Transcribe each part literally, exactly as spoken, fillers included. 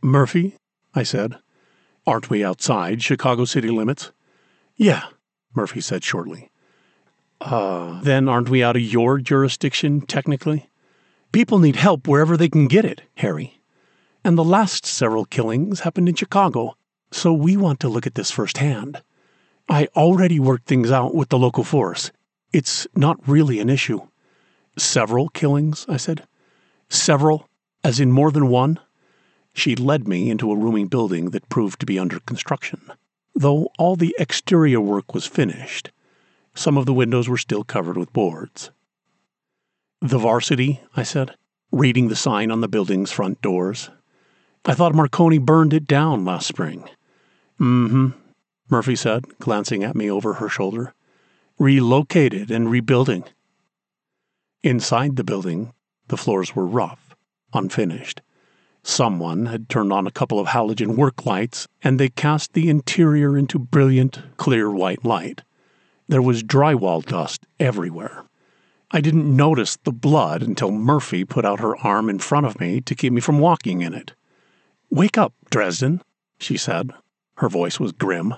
"Murphy," I said, "aren't we outside Chicago city limits?" "Yeah," Murphy said shortly. Uh, then aren't we out of your jurisdiction, technically? People need help wherever they can get it, Harry. And the last several killings happened in Chicago, so we want to look at this firsthand. I already worked things out with the local force. It's not really an issue." "Several killings?" I said. "Several, as in more than one?" She led me into a roomy building that proved to be under construction, though all the exterior work was finished. Some of the windows were still covered with boards. "The Varsity," I said, reading the sign on the building's front doors. "I thought Marconi burned it down last spring." "Mm-hmm," Murphy said, glancing at me over her shoulder. "Relocated and rebuilding." Inside the building, the floors were rough, unfinished. Someone had turned on a couple of halogen work lights, and they cast the interior into brilliant, clear white light. There was drywall dust everywhere. I didn't notice the blood until Murphy put out her arm in front of me to keep me from walking in it. "Wake up, Dresden," she said. Her voice was grim.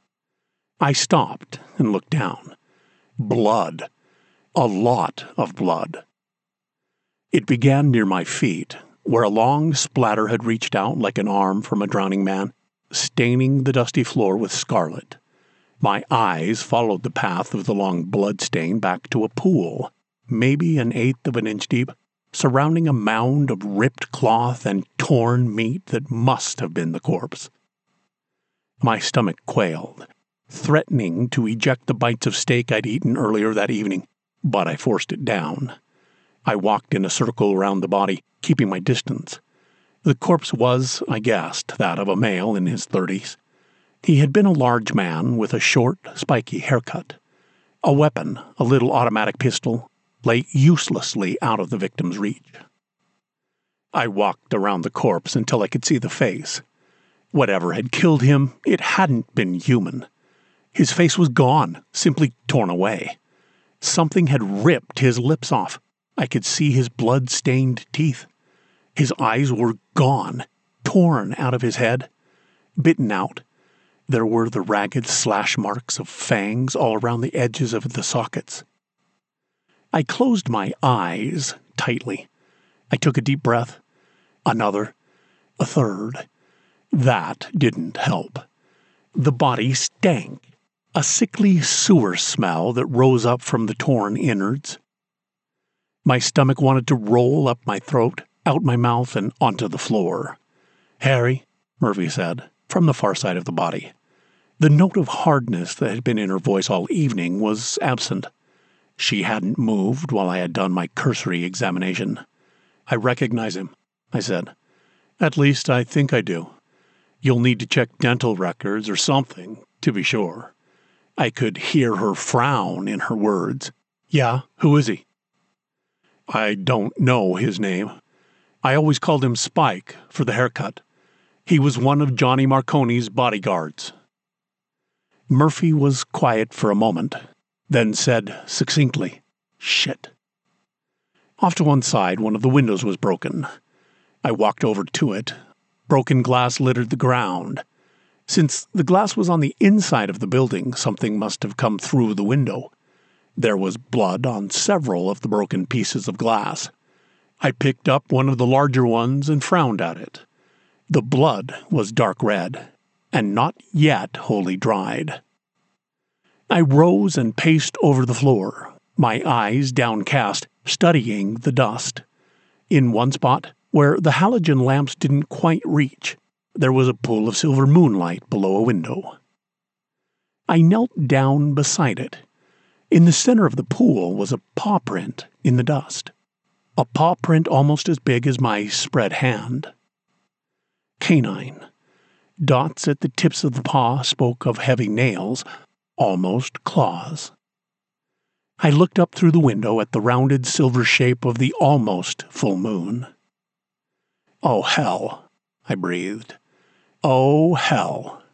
I stopped and looked down. Blood. A lot of blood. It began near my feet, where a long splatter had reached out like an arm from a drowning man, staining the dusty floor with scarlet. My eyes followed the path of the long blood stain back to a pool, maybe an eighth of an inch deep, surrounding a mound of ripped cloth and torn meat that must have been the corpse. My stomach quailed, threatening to eject the bites of steak I'd eaten earlier that evening, but I forced it down. I walked in a circle around the body, keeping my distance. The corpse was, I guessed, that of a male in his thirties. He had been a large man with a short, spiky haircut. A weapon, a little automatic pistol, lay uselessly out of the victim's reach. I walked around the corpse until I could see the face. Whatever had killed him, it hadn't been human. His face was gone, simply torn away. Something had ripped his lips off. I could see his blood-stained teeth. His eyes were gone, torn out of his head, bitten out. There were the ragged slash marks of fangs all around the edges of the sockets. I closed my eyes tightly. I took a deep breath. Another. A third. That didn't help. The body stank. A sickly sewer smell that rose up from the torn innards. My stomach wanted to roll up my throat, out my mouth, and onto the floor. "Harry," Murphy said, from the far side of the body. The note of hardness that had been in her voice all evening was absent. She hadn't moved while I had done my cursory examination. "I recognize him," I said. "At least I think I do. You'll need to check dental records or something, to be sure." I could hear her frown in her words. "Yeah, who is he?" "I don't know his name. I always called him Spike for the haircut. He was one of Johnny Marconi's bodyguards." Murphy was quiet for a moment, then said succinctly, "Shit." Off to one side, one of the windows was broken. I walked over to it. Broken glass littered the ground. Since the glass was on the inside of the building, something must have come through the window. There was blood on several of the broken pieces of glass. I picked up one of the larger ones and frowned at it. The blood was dark red, and not yet wholly dried. I rose and paced over the floor, my eyes downcast, studying the dust. In one spot, where the halogen lamps didn't quite reach, there was a pool of silver moonlight below a window. I knelt down beside it. In the center of the pool was a paw print in the dust. A paw print almost as big as my spread hand. Canine. Dots at the tips of the paw spoke of heavy nails, almost claws. I looked up through the window at the rounded silver shape of the almost full moon. "Oh, hell," I breathed. "Oh, hell."